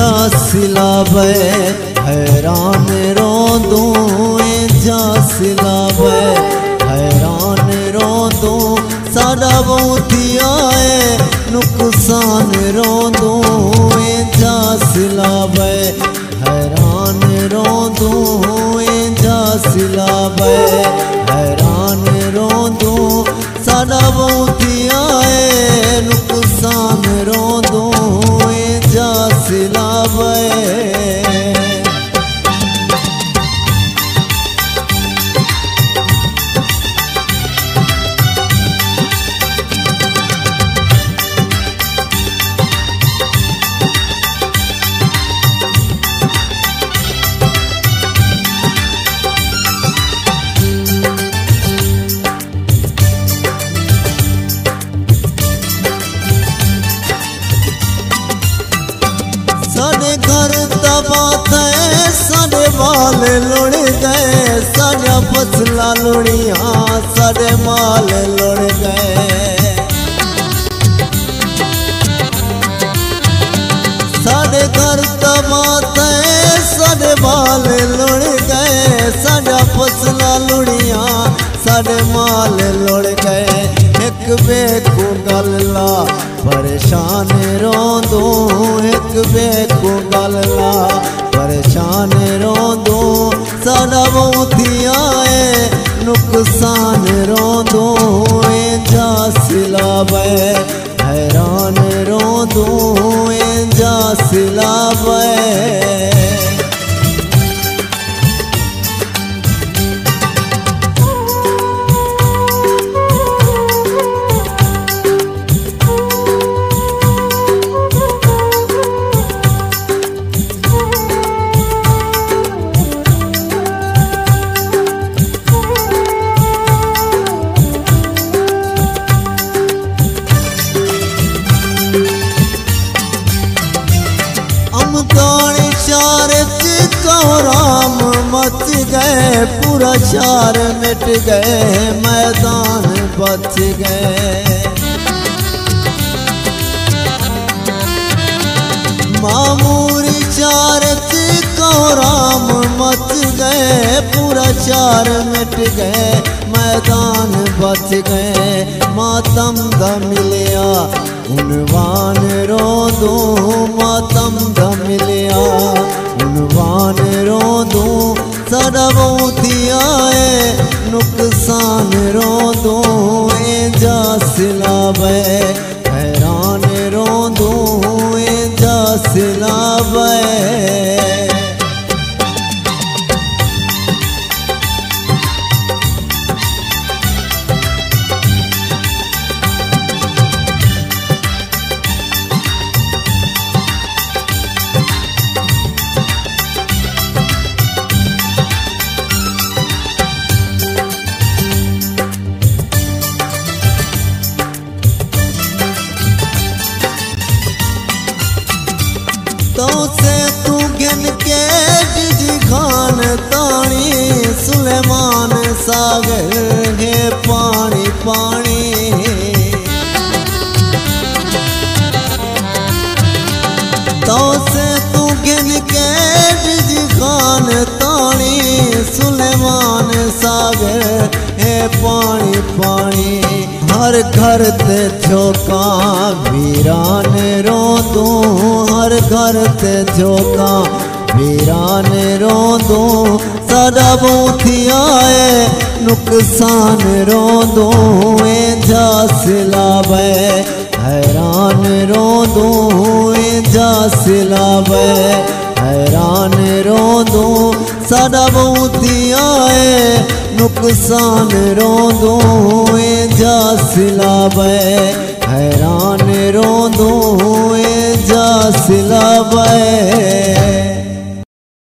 जा सिलावे हैरान रोंदू जा सिलावे हैरान रोंदू साडा बहुतिया नुकसान रोंदू जा सिलावे हैरान रोंदू जा सिलावे हैरान रोंदू साडा बहुतिया नुकसान रोंदू जा सिलावे। साडे घर तबात है साडे माल लुड़ गए साडा फसला लुड़िया साडे माल लुड़ गए। साडे घर तबात है साडे माल लुड़ गए साडा फसला लुड़िया साडे माल लुड़ गए। एक बेकू गल्ला परेशान रोंदू एक बेकू गल्ला परेशान रोंदू साडा बहुतिया नुकसान रोंदू जा सिलावे हैरान रोंदू जा सिलावे। अमदानी शार राम मच गए पूरा शार मिट गए मैदान बच गए। मामूरी शार राम मच गए पूरा शार मिट गए मैदान बच गए। मातम दा मिलिया उनवान रोंदू मातम दा मिलिया उनवान रोंदू साडा बहुतिया नुकसान रोंदू जा सिलावे हैरान रोंदू जा सिलावे। तो से तू गिन के जिजी खान तानी सुलेमान सागर है पानी पानी। तो से तू गिन के जिजी खान तानी सुलेमान सागर है पानी पानी। हर घर ते झोंका वीरान रोंदू हर घर ते झोंका वीरान रोंदू साडा बहुतिया नुकसान रोंदू जा सिलावे हैरान रोंदू जा सिलावे हैरान रोंदू साडा बहुतिया नुकसान रोंदू जा सिलावे हैरान रोंदू जा सिलावे।